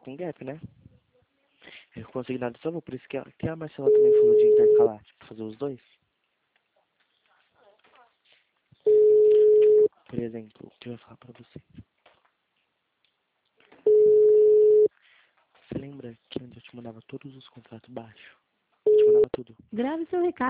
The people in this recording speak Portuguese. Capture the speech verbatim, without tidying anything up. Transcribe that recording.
com gap, né? Eu consegui nada salvou, por isso que a, que a Marcela também falou de intercalar, tipo, fazer os dois. Por exemplo, o que eu ia falar pra você? Você lembra que antes eu te mandava todos os contratos baixos? Eu te mandava tudo. Grave seu recado.